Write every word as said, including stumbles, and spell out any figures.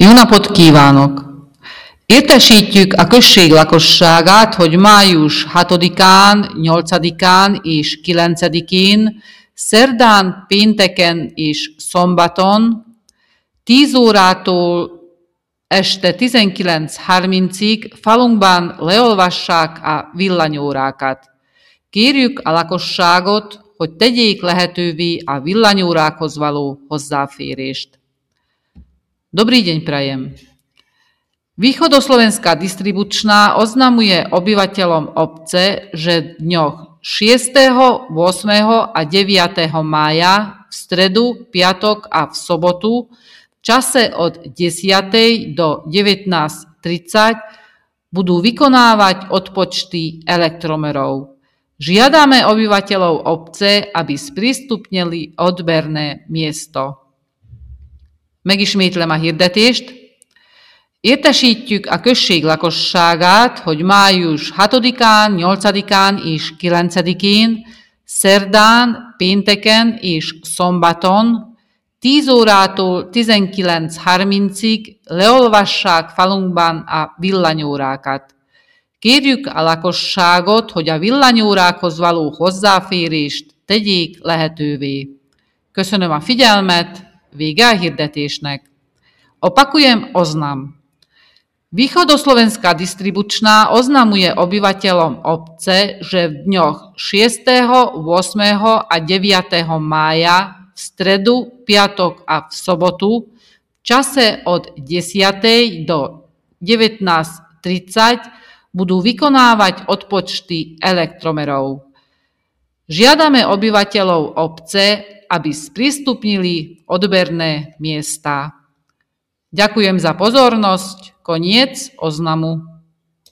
Jó napot kívánok! Értesítjük a község lakosságát, hogy május hatodikán, nyolcadikán és kilencedikén, szerdán, pénteken és szombaton tíz órától este tizenkilenc harmincig falunkban leolvassák a villanyórákat. Kérjük a lakosságot, hogy tegyék lehetővé a villanyórákhoz való hozzáférést. Dobrý deň prajem. Východoslovenská distribučná oznamuje obyvateľom obce, že dňoch šiesteho, ôsmeho a deviateho mája v stredu, piatok a v sobotu v čase od desiatej do devätnásť tridsať budú vykonávať odpočty elektromerov. Žiadame obyvateľov obce, aby sprístupnili odberné miesto. Megismétlem a hirdetést. Értesítjük a község lakosságát, hogy május hatodikán, nyolcadikán és kilencedikén, szerdán, pénteken és szombaton tíz órától tizenkilenc harmincig leolvassák falunkban a villanyórákat. Kérjük a lakosságot, hogy a villanyórákhoz való hozzáférést tegyék lehetővé. Köszönöm a figyelmet, vége a hirdetésnek. Opakujem oznam. Východoslovenská distribučná oznamuje obyvateľom obce, že v dňoch šiesteho, ôsmeho a deviateho mája v stredu, piatok a v sobotu v čase od desiatej do devätnásť tridsať budú vykonávať odpočty elektromerov. Žiadame obyvateľov obce, aby sprístupnili odberné miesta. Ďakujem za pozornosť. Koniec oznamu.